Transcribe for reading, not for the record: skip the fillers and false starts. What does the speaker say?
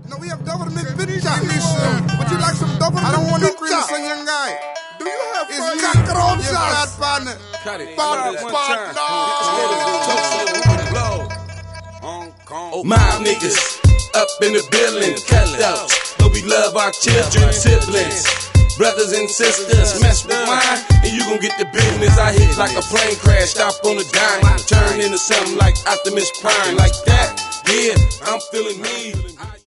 No, we have double the mixed pizza. Would you like some double the mixed pizza? I don't want no cream, son, young guy. Do you have fun? It's your fat partner. Cut it. Mob niggas up in the building, cut out. But we love our children, siblings, brothers and sisters. Mess with mine, and you gon' get the business. I hit like a plane crash, stop on a dime, turn into something like Optimus Prime, like that. Yeah, I'm feeling me.